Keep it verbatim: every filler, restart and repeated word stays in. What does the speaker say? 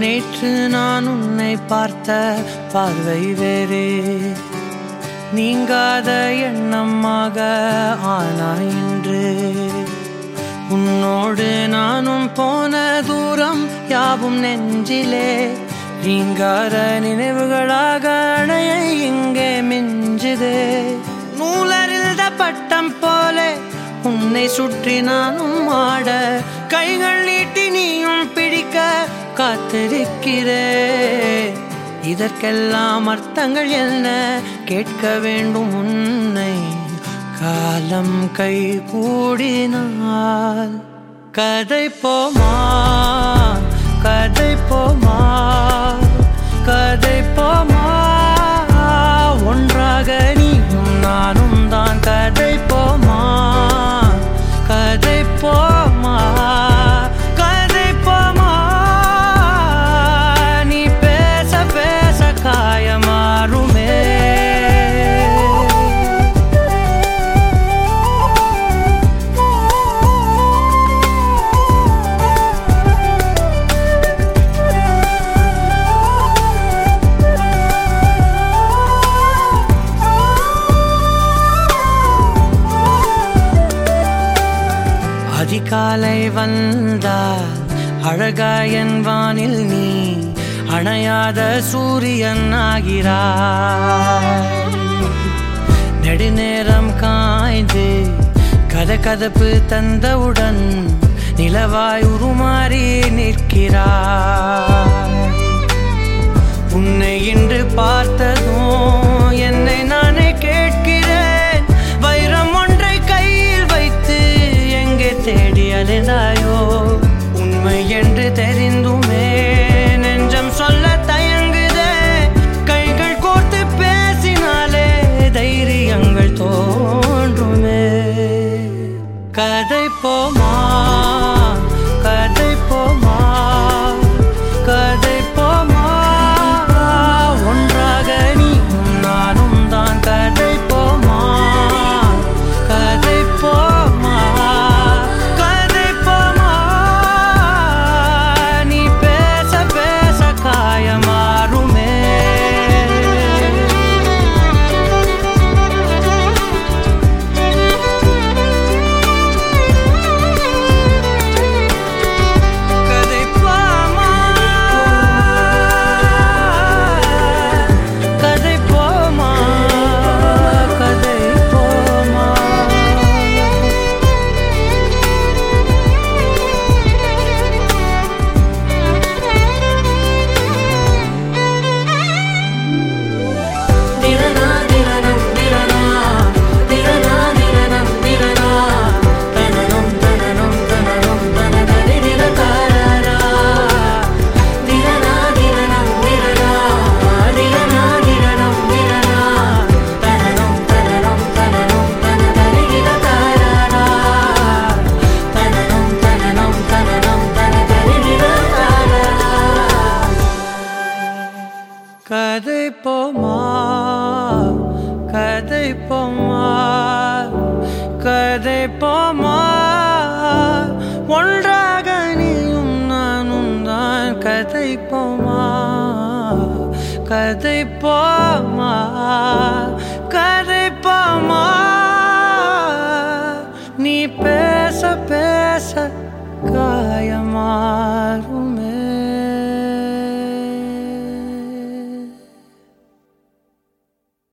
நேற்று நான் உன்னை பார்த்த பார்வை வேறே, நீங்காத எண்ணமாக ஆனாய் இன்று. உன்னோடு நானும் போன தூரம் யாவும் நெஞ்சிலே நீங்காத நினைவுகளாக அணைய இங்கே மிஞ்சுதே. நூலறிந்த பட்டம் போலே உன்னை சுற்றி நானும் ஆட, கைகள் நீட்டி நீயும் பிடிக்க காத்திருக்கிறே. இதற்கெல்லாம் அர்த்தங்கள் என்ன கேட்க வேண்டும் உன்னை, காலம் கை கூடினால். கதை போமா கதை போமா கதை போமா, ஒன்றாக நீயும் நானும் தான். கதை போமா கதை போமா கதை போமா, நீ பேச பேச காயமாறுமே. அதிகாலை வந்தால் அழகாயன் வானில் நீ அணையாத சூரியன் ஆகிறாய். நெடுநேரம் காய்ந்து கதகதப்பு தந்தவுடன் நிலவாய் உருமாறி நிற்கிறாய். உன்னை இன்று பார்த்ததும் என்னை நானே கேட்கிறேன், வைரம் ஒன்றை கையில் வைத்து எங்கே தேடி அலைந்தாயோ. உண்மை என்று தெரிந்துமே நெஞ்சம் சொல்ல தயங்குதே, கைகள் கோர்த்து பேசினாலே தைரியங்கள் தோன்றுமே. கதை போமா கதை போமா கதை போமா, ஒன்றாக நீயும் நானும் தான். கதை போமா கதை போமா கதை போமா, நீ பேச பேச காயமாறுமே. கதை போமா கதை போமா கதை போமா. திரனா திரனம் திரனா திரனா திரனம் திரனா, தனனம் தனனம் தனனம் தனதரி திரகாரா. திரனா திரனம் திரனா திரனா திரனம் திரனா, தனனம் தனனம் தனனம் தனதரி திரகாரா. தனனம் தனனம் தனனம் தனதரி திரகாரா. கதை போமா கதை போமா கதை போமா, ஒன்றாக நீயும் நானும் தான். கதை போமா கதை போமா கதை போமா, நீ பேச பேச காயமாறுமே.